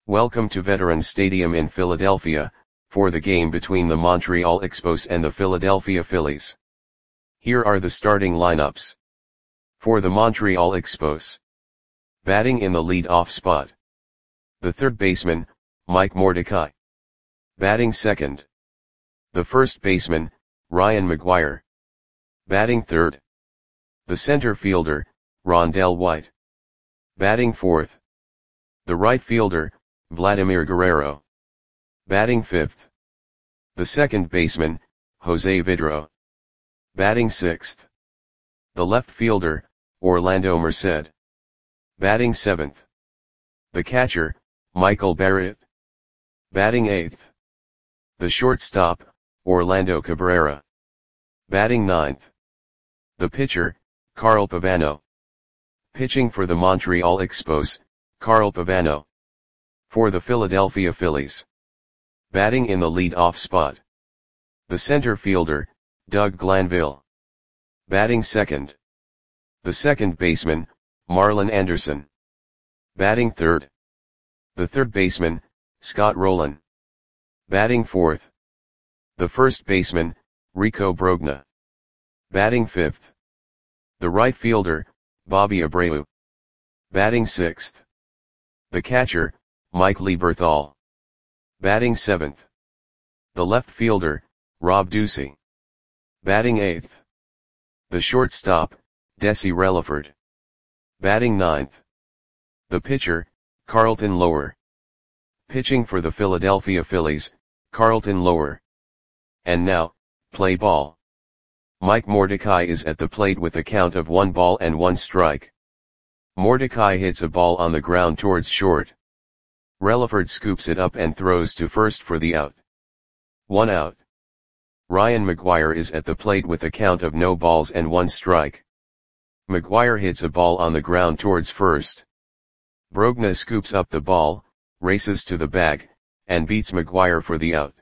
Welcome to Veterans Stadium in Philadelphia, for the game between the Montreal Expos and the Philadelphia Phillies. Here are the starting lineups. For the Montreal Expos. Batting in the lead-off spot. The third baseman, Mike Mordecai. Batting second. The first baseman, Ryan McGuire. Batting third. The center fielder, Rondell White. Batting fourth. The right fielder, Vladimir Guerrero. Batting fifth. The second baseman, Jose Vidro. Batting sixth. The left fielder, Orlando Merced. Batting seventh. The catcher, Michael Barrett. Batting eighth. The shortstop, Orlando Cabrera. Batting ninth. The pitcher, Carl Pavano. Pitching for the Montreal Expos, Carl Pavano. For the Philadelphia Phillies. Batting in the lead-off spot. The center fielder, Doug Glanville. Batting second. The second baseman, Marlon Anderson. Batting third. The third baseman, Scott Rolen. Batting fourth. The first baseman, Rico Brogna. Batting fifth. The right fielder, Bobby Abreu. Batting sixth. The catcher, Mike Lieberthal. Batting seventh. The left fielder, Rob Ducey. Batting eighth. The shortstop, Desi Relaford. Batting ninth. The pitcher, Carlton Lower. Pitching for the Philadelphia Phillies, Carlton Lower. And now, play ball. Mike Mordecai is at the plate with a count of 1 strike. Mordecai hits a ball on the ground towards short. Relaford scoops it up and throws to first for the out. 1 out. Ryan McGuire is at the plate with a count of 0 strike. McGuire hits a ball on the ground towards first. Brogna scoops up the ball, races to the bag, and beats McGuire for the out.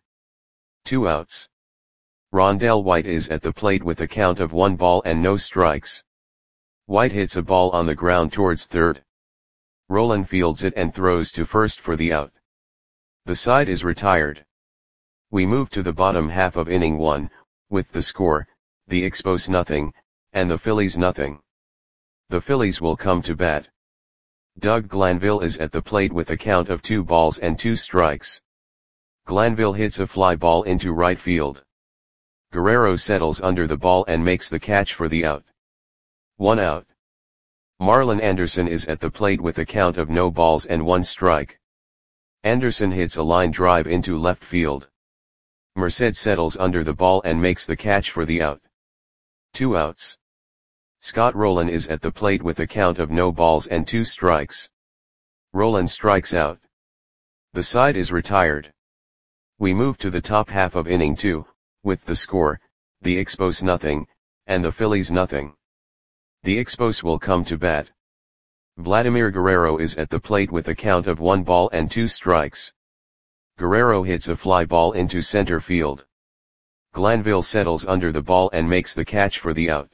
2 outs. Rondell White is at the plate with a count of 1 strikes. White hits a ball on the ground towards third. Rolen fields it and throws to first for the out. The side is retired. We move to the bottom half of inning 1, with the score, the Expos 0, and the Phillies 0. The Phillies will come to bat. Doug Glanville is at the plate with a count of 2 strikes. Glanville hits a fly ball into right field. Guerrero settles under the ball and makes the catch for the out. 1 out. Marlon Anderson is at the plate with a count of 1 strike. Anderson hits a line drive into left field. Merced settles under the ball and makes the catch for the out. 2 outs. Scott Rolen is at the plate with a count of 2 strikes. Rolen strikes out. The side is retired. We move to the top half of inning 2, with the score, the Expos 0, and the Phillies 0. The Expos will come to bat. Vladimir Guerrero is at the plate with a count of 1 strikes. Guerrero hits a fly ball into center field. Glanville settles under the ball and makes the catch for the out.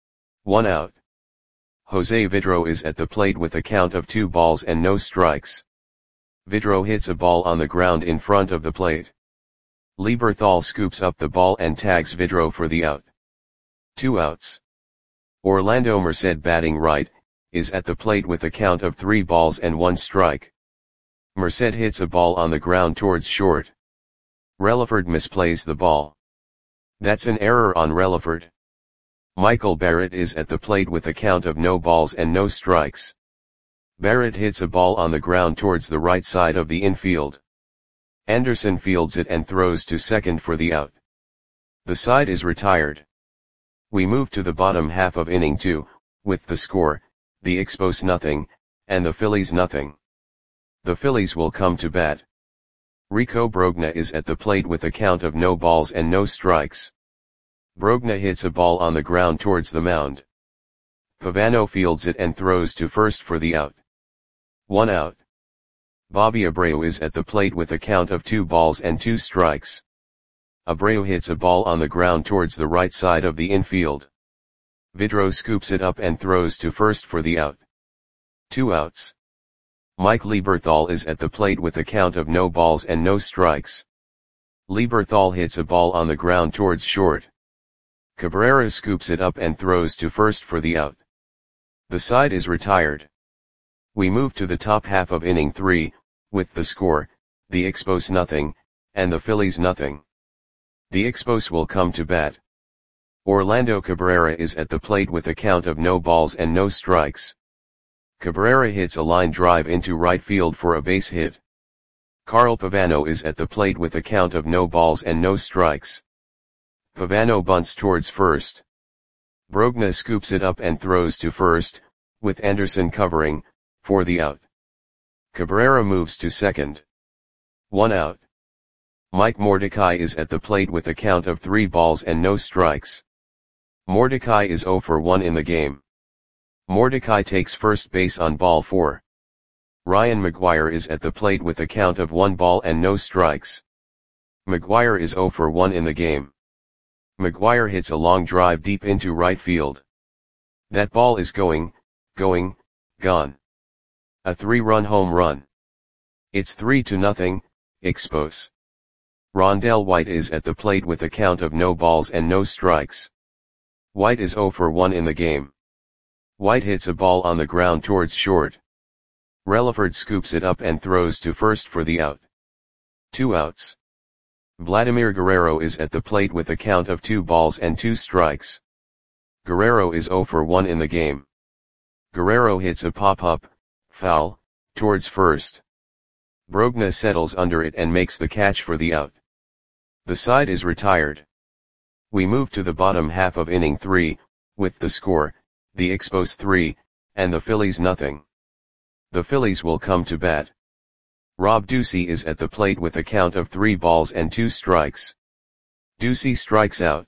1 out. Jose Vidro is at the plate with a count of 2 strikes. Vidro hits a ball on the ground in front of the plate. Lieberthal scoops up the ball and tags Vidro for the out. 2 outs. Orlando Merced, batting right, is at the plate with a count of 3 1 strike. Merced hits a ball on the ground towards short. Relaford misplays the ball. That's an error on Relaford. Michael Barrett is at the plate with a count of 0 strikes. Barrett hits a ball on the ground towards the right side of the infield. Anderson fields it and throws to second for the out. The side is retired. We move to the bottom half of inning 2, with the score, the Expos 0, and the Phillies 0. The Phillies will come to bat. Rico Brogna is at the plate with a count of 0 strikes. Brogna hits a ball on the ground towards the mound. Pavano fields it and throws to first for the out. 1 out. Bobby Abreu is at the plate with a count of 2 strikes. Abreu hits a ball on the ground towards the right side of the infield. Vidro scoops it up and throws to first for the out. 2 outs. Mike Lieberthal is at the plate with a count of no balls and no strikes. Lieberthal hits a ball on the ground towards short. Cabrera scoops it up and throws to first for the out. The side is retired. We move to the top half of inning 3, with the score, the Expos nothing, and the Phillies nothing. The Expos will come to bat. Orlando Cabrera is at the plate with a count of no balls and no strikes. Cabrera hits a line drive into right field for a base hit. Carl Pavano is at the plate with a count of no balls and no strikes. Pavano bunts towards first. Brogna scoops it up and throws to first, with Anderson covering, for the out. Cabrera moves to second. 1 out. Mike Mordecai is at the plate with a count of 3 balls and no strikes. Mordecai is 0 for 1 in the game. Mordecai takes first base on ball 4. Ryan McGuire is at the plate with a count of 1 ball and no strikes. McGuire is 0 for 1 in the game. McGuire hits a long drive deep into right field. That ball is gone. A 3-run home run. It's 3-0, Expos. Rondell White is at the plate with a count of no balls and no strikes. White is 0 for 1 in the game. White hits a ball on the ground towards short. Relaford scoops it up and throws to first for the out. 2 outs. Vladimir Guerrero is at the plate with a count of 2 balls and 2 strikes. Guerrero is 0 for 1 in the game. Guerrero hits a pop-up, foul, towards first. Brogna settles under it and makes the catch for the out. The side is retired. We move to the bottom half of inning 3, with the score, the Expos 3, and the Phillies nothing. The Phillies will come to bat. Rob Ducey is at the plate with a count of 3 balls and 2 strikes. Ducey strikes out.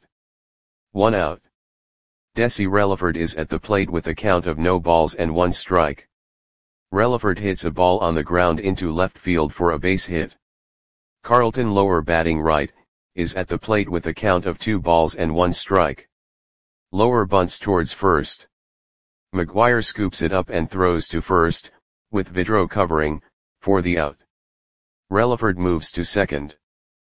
1 out. Desi Relaford is at the plate with a count of no balls and 1 strike. Relaford hits a ball on the ground into left field for a base hit. Carlton Lower, batting right, is at the plate with a count of 2 balls and 1 strike. Lower bunts towards first. McGuire scoops it up and throws to first, with Vidro covering, for the out. Relaford moves to second.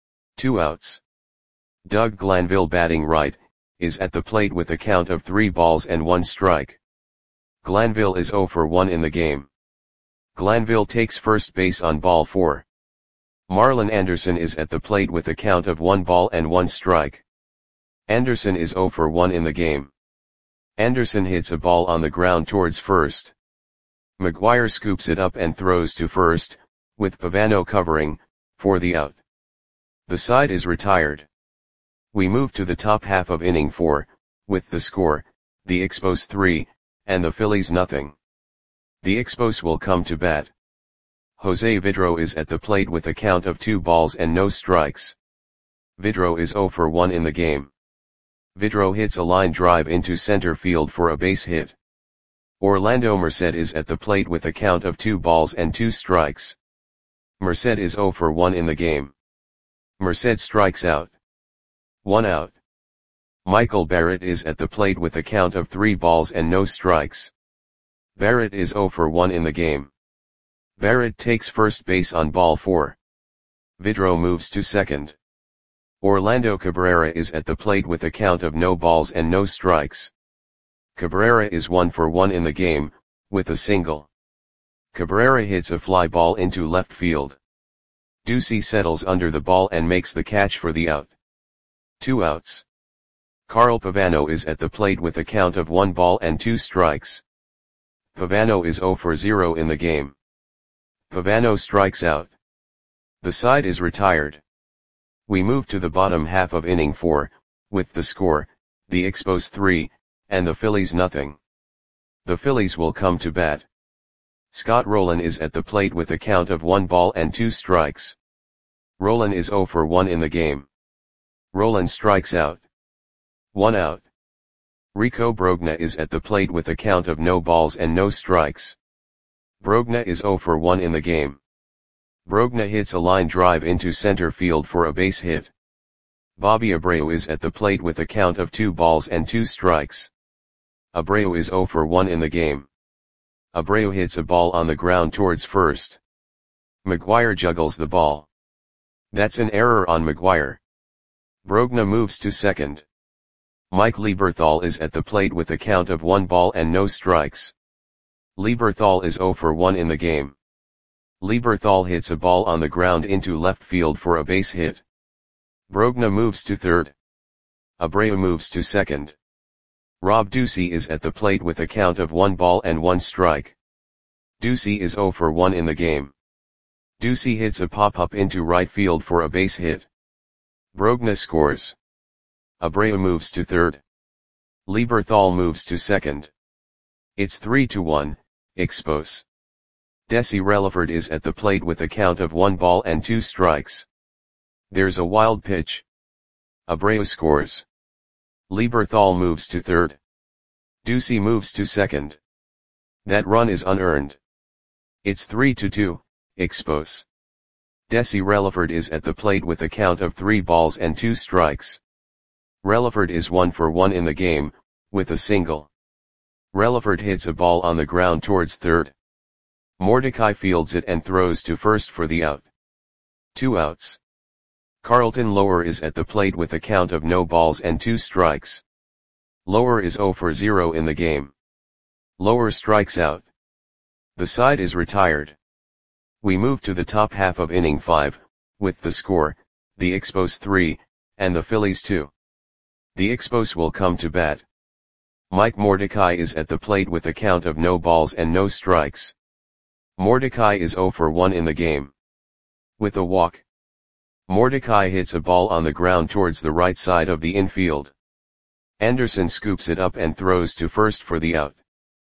2 outs. Doug Glanville, batting right, is at the plate with a count of 3 balls and 1 strike. Glanville is 0 for 1 in the game. Glanville takes first base on ball 4. Marlon Anderson is at the plate with a count of 1 ball and 1 strike. Anderson is 0 for 1 in the game. Anderson hits a ball on the ground towards first. McGuire scoops it up and throws to first, with Pavano covering, for the out. The side is retired. We move to the top half of inning 4, with the score, the Expos 3, and the Phillies nothing. The Expos will come to bat. Jose Vidro is at the plate with a count of 2 balls and no strikes. Vidro is 0 for 1 in the game. Vidro hits a line drive into center field for a base hit. Orlando Merced is at the plate with a count of 2 balls and 2 strikes. Merced is 0 for 1 in the game. Merced strikes out. 1 out. Michael Barrett is at the plate with a count of 3 balls and no strikes. Barrett is 0 for 1 in the game. Barrett takes first base on ball 4. Vidro moves to second. Orlando Cabrera is at the plate with a count of no balls and no strikes. Cabrera is 1 for 1 in the game, with a single. Cabrera hits a fly ball into left field. Ducey settles under the ball and makes the catch for the out. 2 outs. Carl Pavano is at the plate with a count of 1 ball and 2 strikes. Pavano is 0 for 0 in the game. Pavano strikes out. The side is retired. We move to the bottom half of inning 4, with the score, the Expos 3, and the Phillies nothing. The Phillies will come to bat. Scott Rolen is at the plate with a count of 1 ball and 2 strikes. Rolen is 0 for 1 in the game. Rolen strikes out. 1 out. Rico Brogna is at the plate with a count of no balls and no strikes. Brogna is 0 for 1 in the game. Brogna hits a line drive into center field for a base hit. Bobby Abreu is at the plate with a count of 2 balls and 2 strikes. Abreu is 0 for 1 in the game. Abreu hits a ball on the ground towards first. McGuire juggles the ball. That's an error on McGuire. Brogna moves to second. Mike Lieberthal is at the plate with a count of 1 ball and no strikes. Lieberthal is 0 for 1 in the game. Lieberthal hits a ball on the ground into left field for a base hit. Brogna moves to third. Abreu moves to second. Rob Ducey is at the plate with a count of 1 ball and 1 strike. Ducey is 0 for 1 in the game. Ducey hits a pop-up into right field for a base hit. Brogna scores. Abreu moves to third. Lieberthal moves to second. It's 3-1, Expos. Desi Relaford is at the plate with a count of 1 ball and 2 strikes. There's a wild pitch. Abreu scores. Lieberthal moves to third. Ducey moves to second. That run is unearned. It's 3-2, Expos. Desi Relaford is at the plate with a count of 3 balls and 2 strikes. Relaford is 1 for 1 in the game, with a single. Relaford hits a ball on the ground towards third. Mordecai fields it and throws to first for the out. 2 outs. Carlton Lower is at the plate with a count of no balls and 2 strikes. Lower is 0 for 0 in the game. Lower strikes out. The side is retired. We move to the top half of inning 5, with the score, the Expos 3, and the Phillies 2. The Expos will come to bat. Mike Mordecai is at the plate with a count of no balls and no strikes. Mordecai is 0 for 1 in the game. With a walk. Mordecai hits a ball on the ground towards the right side of the infield. Anderson scoops it up and throws to first for the out.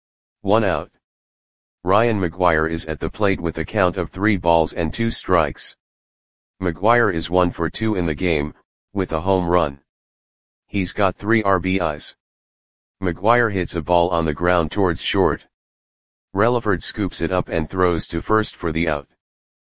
1 out. Ryan McGuire is at the plate with a count of 3 balls and 2 strikes. McGuire is 1 for 2 in the game, with a home run. He's got 3 RBIs. McGuire hits a ball on the ground towards short. Relaford scoops it up and throws to first for the out.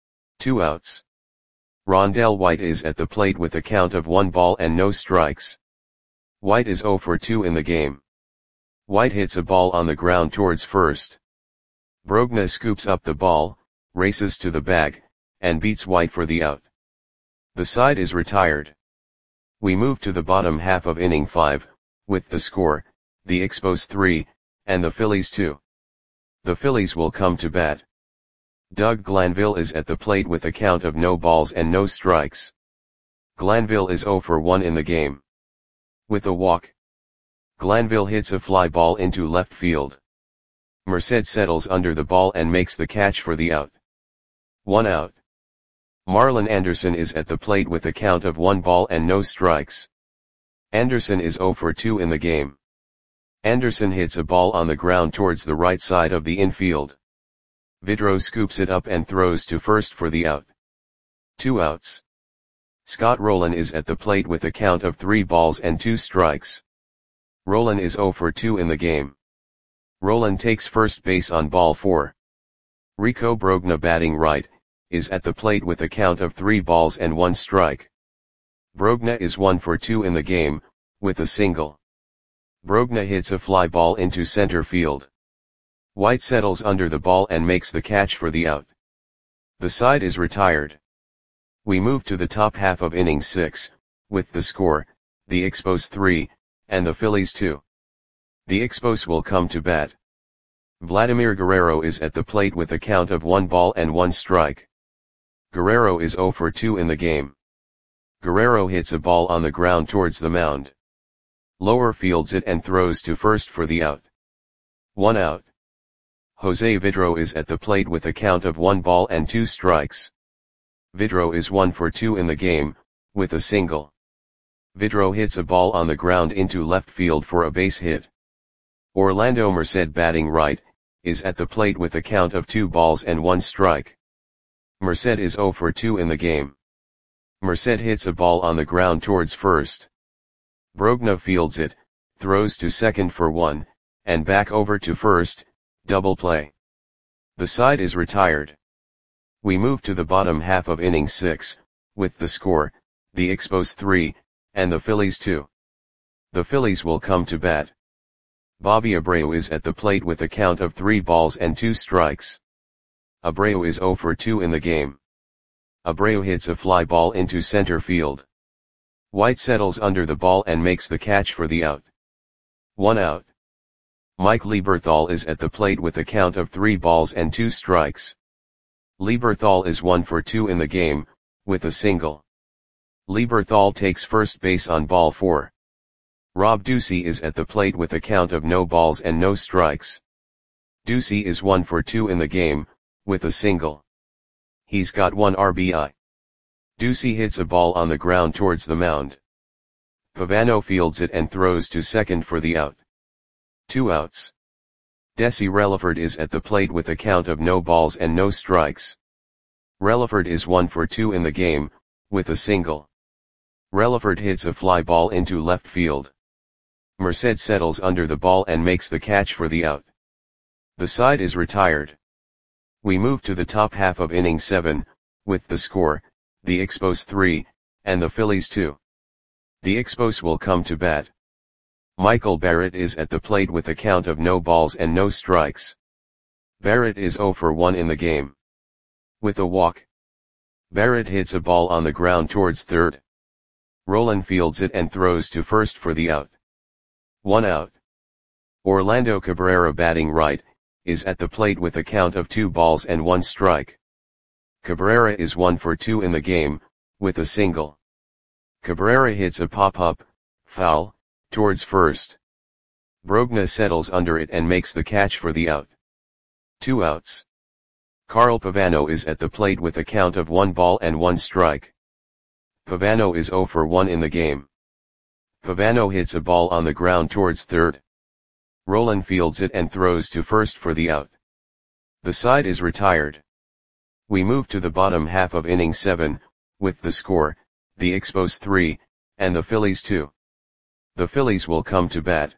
2 outs. Rondell White is at the plate with a count of 1 ball and no strikes. White is 0 for 2 in the game. White hits a ball on the ground towards first. Brogna scoops up the ball, races to the bag, and beats White for the out. The side is retired. We move to the bottom half of inning 5, with the score, the Expos 3, and the Phillies 2. The Phillies will come to bat. Doug Glanville is at the plate with a count of no balls and no strikes. Glanville is 0 for 1 in the game. With a walk. Glanville hits a fly ball into left field. Merced settles under the ball and makes the catch for the out. 1 out. Marlon Anderson is at the plate with a count of 1 ball and no strikes. Anderson is 0 for 2 in the game. Anderson hits a ball on the ground towards the right side of the infield. Vidro scoops it up and throws to first for the out. 2 outs. Scott Rowland is at the plate with a count of 3 balls and 2 strikes. Rowland is 0 for 2 in the game. Rowland takes first base on ball 4. Rico Brogna, batting right, is at the plate with a count of 3 balls and 1 strike. Brogna is 1 for 2 in the game, with a single. Brogna hits a fly ball into center field. White settles under the ball and makes the catch for the out. The side is retired. We move to the top half of inning 6, with the score, the Expos 3, and the Phillies 2. The Expos will come to bat. Vladimir Guerrero is at the plate with a count of 1 ball and 1 strike. Guerrero is 0 for 2 in the game. Guerrero hits a ball on the ground towards the mound. Lower fields it and throws to first for the out. 1 out. Jose Vidro is at the plate with a count of 1 ball and 2 strikes. Vidro is 1 for 2 in the game, with a single. Vidro hits a ball on the ground into left field for a base hit. Orlando Merced, batting right, is at the plate with a count of 2 balls and 1 strike. Merced is 0 for 2 in the game. Merced hits a ball on the ground towards first. Brogna fields it, throws to second for 1, and back over to first, double play. The side is retired. We move to the bottom half of inning 6, with the score, the Expos 3, and the Phillies 2. The Phillies will come to bat. Bobby Abreu is at the plate with a count of 3 balls and 2 strikes. Abreu is 0 for 2 in the game. Abreu hits a fly ball into center field. White settles under the ball and makes the catch for the out. 1 out. Mike Lieberthal is at the plate with a count of 3 balls and 2 strikes. Lieberthal is 1 for 2 in the game, with a single. Lieberthal takes first base on ball 4. Rob Ducey is at the plate with a count of no balls and no strikes. Ducey is 1 for 2 in the game, with a single. He's got 1 RBI. Ducey hits a ball on the ground towards the mound. Pavano fields it and throws to second for the out. 2 outs. Desi Relaford is at the plate with a count of no balls and no strikes. Relaford is 1 for 2 in the game, with a single. Relaford hits a fly ball into left field. Merced settles under the ball and makes the catch for the out. The side is retired. We move to the top half of inning 7, with the score, the Expos 3, and the Phillies 2. The Expos will come to bat. Michael Barrett is at the plate with a count of no balls and no strikes. Barrett is 0 for 1 in the game. With a walk. Barrett hits a ball on the ground towards third. Rolen fields it and throws to first for the out. 1 out. Orlando Cabrera, batting right, is at the plate with a count of 2 balls and 1 strike. Cabrera is 1 for 2 in the game, with a single. Cabrera hits a pop-up, foul, towards first. Brogna settles under it and makes the catch for the out. 2 outs. Carl Pavano is at the plate with a count of 1 ball and 1 strike. Pavano is 0 for 1 in the game. Pavano hits a ball on the ground towards third. Rolen fields it and throws to first for the out. The side is retired. We move to the bottom half of inning 7, with the score, the Expos 3, and the Phillies 2. The Phillies will come to bat.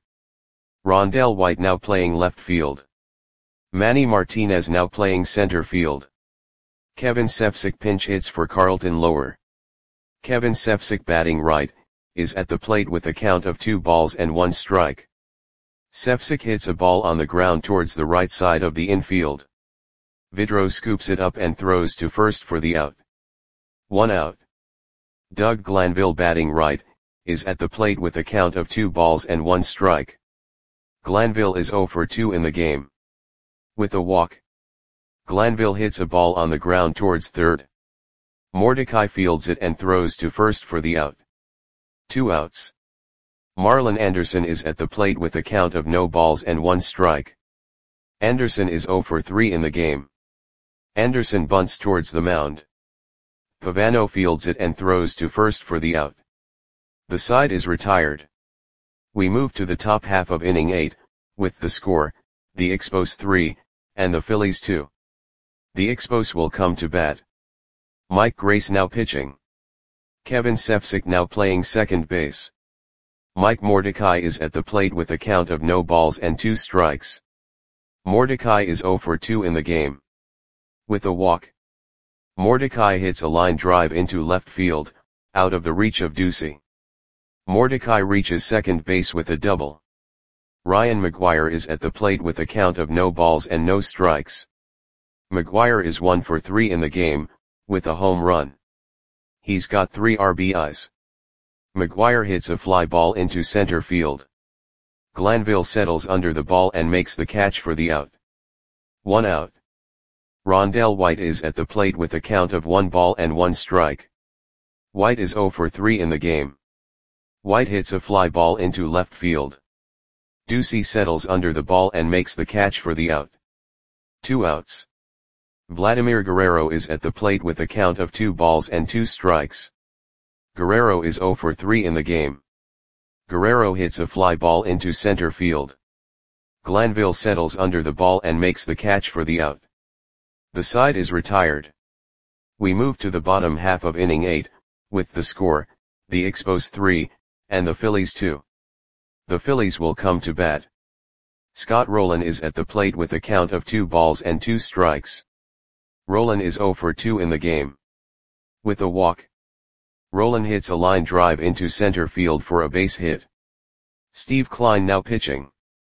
Rondell White now playing left field. Manny Martinez now playing center field. Kevin Sepsic pinch hits for Carlton Lower. Kevin Sepsic, batting right, is at the plate with a count of 2 balls and 1 strike. Sepsic hits a ball on the ground towards the right side of the infield. Vidro scoops it up and throws to first for the out. 1 out. Doug Glanville, batting right, is at the plate with a count of 2 balls and 1 strike. Glanville is 0 for 2 in the game. With a walk. Glanville hits a ball on the ground towards third. Mordecai fields it and throws to first for the out. 2 outs. Marlon Anderson is at the plate with a count of no balls and 1 strike. Anderson is 0 for 3 in the game. Anderson bunts towards the mound. Pavano fields it and throws to first for the out. The side is retired. We move to the top half of inning 8, with the score, the Expos 3, and the Phillies 2. The Expos will come to bat. Mike Grace now pitching. Kevin Sepsic now playing second base. Mike Mordecai is at the plate with a count of no balls and 2 strikes. Mordecai is 0 for 2 in the game. With a walk. Mordecai hits a line drive into left field, out of the reach of Ducey. Mordecai reaches second base with a double. Ryan McGuire is at the plate with a count of no balls and no strikes. McGuire is 1 for 3 in the game, with a home run. He's got 3 RBIs. McGuire hits a fly ball into center field. Glanville settles under the ball and makes the catch for the out. 1 out. Rondell White is at the plate with a count of 1 ball and 1 strike. White is 0 for 3 in the game. White hits a fly ball into left field. Ducey settles under the ball and makes the catch for the out. 2 outs. Vladimir Guerrero is at the plate with a count of 2 balls and 2 strikes. Guerrero is 0 for 3 in the game. Guerrero hits a fly ball into center field. Glanville settles under the ball and makes the catch for the out. The side is retired. We move to the bottom half of inning 8, with the score, the Expos 3, and the Phillies 2. The Phillies will come to bat. Scott Rolen is at the plate with a count of 2 balls and 2 strikes. Rolen is 0 for 2 in the game. With a walk. Rolen hits a line drive into center field for a base hit. Steve Klein now pitching.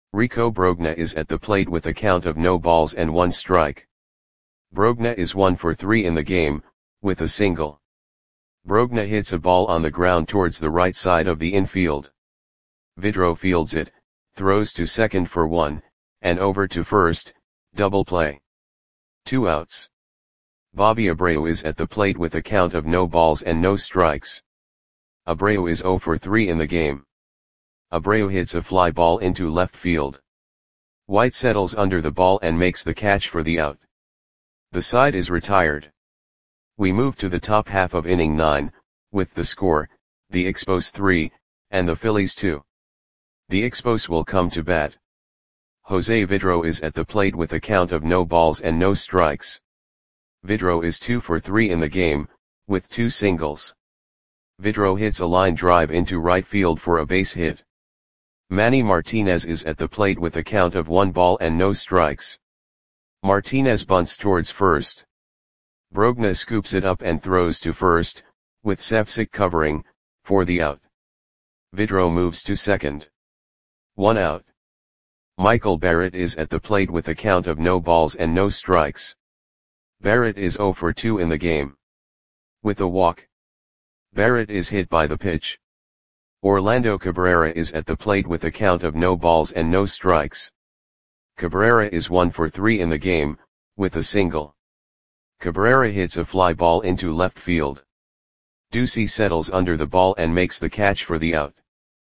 Rico Brogna is at the plate with a count of no balls and 1 strike. Brogna is 1 for 3 in the game, with a single. Brogna hits a ball on the ground towards the right side of the infield. Vidro fields it, throws to second for 1, and over to first, double play. 2 outs. Bobby Abreu is at the plate with a count of no balls and no strikes. Abreu is 0 for 3 in the game. Abreu hits a fly ball into left field. White settles under the ball and makes the catch for the out. The side is retired. We move to the top half of inning 9, with the score, the Expos 3, and the Phillies 2. The Expos will come to bat. Jose Vidro is at the plate with a count of no balls and no strikes. Vidro is 2 for 3 in the game, with 2 singles. Vidro hits a line drive into right field for a base hit. Manny Martinez is at the plate with a count of 1 ball and no strikes. Martinez bunts towards first. Brogna scoops it up and throws to first, with Cefsic covering, for the out. Vidro moves to second. 1 out. Michael Barrett is at the plate with a count of no balls and no strikes. Barrett is 0 for 2 in the game. With a walk. Barrett is hit by the pitch. Orlando Cabrera is at the plate with a count of no balls and no strikes. Cabrera is 1 for 3 in the game, with a single. Cabrera hits a fly ball into left field. Ducey settles under the ball and makes the catch for the out.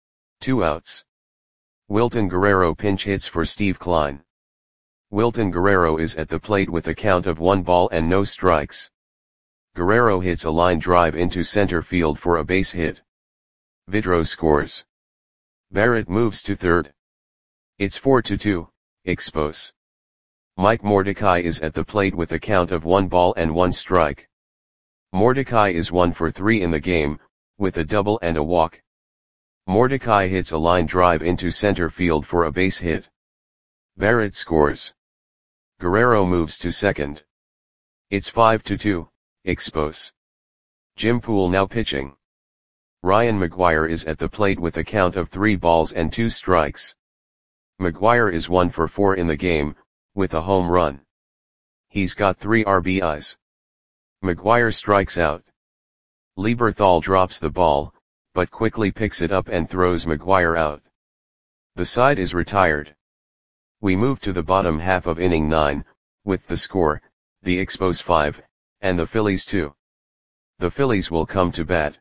2 outs. Wilton Guerrero pinch hits for Steve Klein. Wilton Guerrero is at the plate with a count of 1 ball and no strikes. Guerrero hits a line drive into center field for a base hit. Vidro scores. Barrett moves to third. It's 4-2, Expos. Mike Mordecai is at the plate with a count of 1 ball and 1 strike. Mordecai is 1 for 3 in the game, with a double and a walk. Mordecai hits a line drive into center field for a base hit. Barrett scores. Guerrero moves to second. It's 5-2, Expos. Jim Poole now pitching. Ryan McGuire is at the plate with a count of 3 balls and 2 strikes. McGuire is 1 for 4 in the game, with a home run. He's got 3 RBIs. McGuire strikes out. Lieberthal drops the ball, but quickly picks it up and throws McGuire out. The side is retired. We move to the bottom half of inning 9, with the score, the Expos 5, and the Phillies 2. The Phillies will come to bat.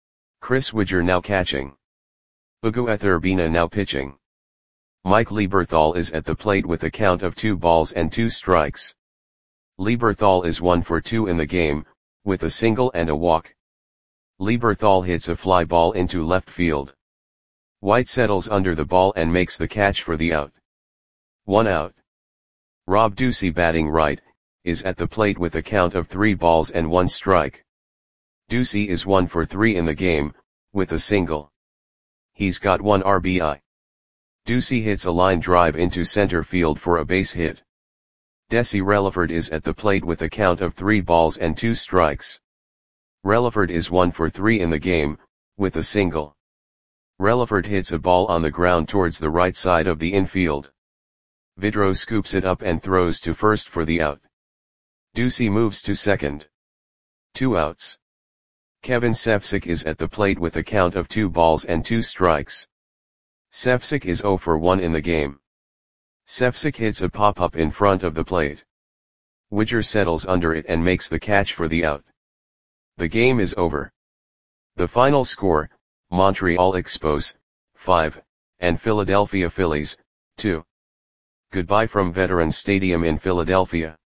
Chris Widger now catching. Ugo Etherbina now pitching. Mike Lieberthal is at the plate with a count of 2 balls and 2 strikes. Lieberthal is 1 for 2 in the game, with a single and a walk. Lieberthal hits a fly ball into left field. White settles under the ball and makes the catch for the out. 1 out. Rob Ducey batting right, is at the plate with a count of 3 balls and 1 strike. Ducey is 1 for 3 in the game, with a single. He's got 1 RBI. Ducey hits a line drive into center field for a base hit. Desi Relaford is at the plate with a count of 3 balls and 2 strikes. Relaford is 1 for 3 in the game, with a single. Relaford hits a ball on the ground towards the right side of the infield. Vidro scoops it up and throws to first for the out. Ducey moves to second. 2 outs. Kevin Cefsic is at the plate with a count of 2 balls and 2 strikes. Cefsic is 0 for 1 in the game. Cefsic hits a pop-up in front of the plate. Widger settles under it and makes the catch for the out. The game is over. The final score, Montreal Expos, 5, and Philadelphia Phillies, 2. Goodbye from Veterans Stadium in Philadelphia.